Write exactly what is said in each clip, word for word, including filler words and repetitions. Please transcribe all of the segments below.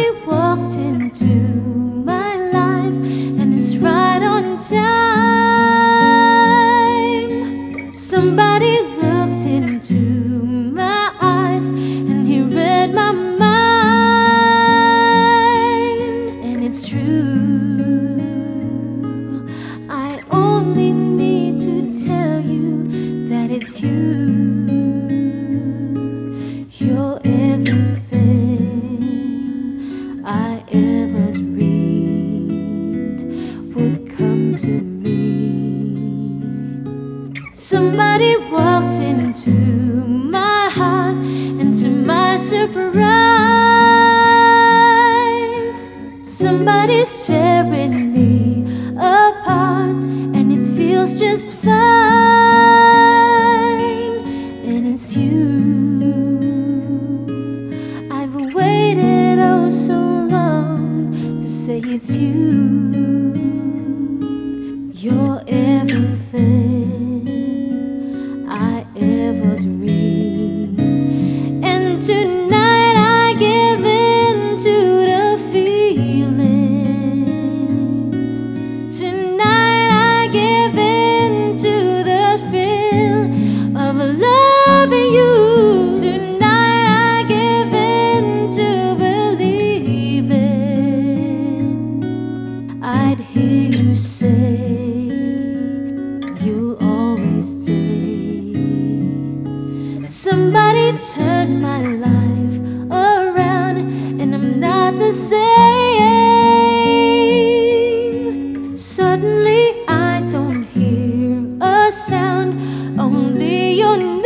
Somebody walked into my life, and it's right on time. Somebody looked into my eyes, and he read my mind. And it's true, I only need to tell you that it's you. You're everything I ever dreamed would come to me. Somebody walked into my heart, and to my surprise, somebody's tearing me apart, and it feels just fine. And it's you. I've waited oh so long to say it's you. You're everything I ever dreamed. And tonight I give in to the feelings. Tonight I give in to the thrill of loving you. Tonight I give in to believing. I'd hear you say you'll always stay. Somebody turned my life around, and I'm not the same. Suddenly I don't hear a sound, only your name.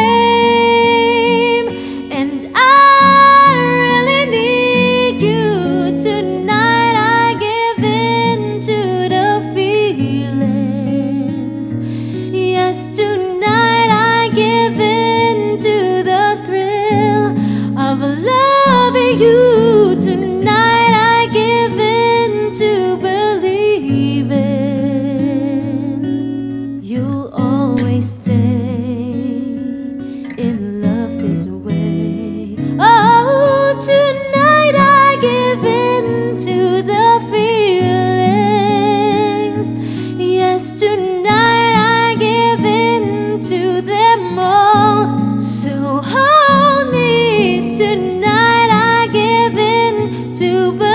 And I really need you. Tonight I give in to the feelings. Yes, tonight I give in to the thrill of loving you. Tonight I give in to believing you'll always stay in love this way. Oh, tonight I give in to the feelings. Yes, tonight I give in to them all. So hold me. Tonight I give in to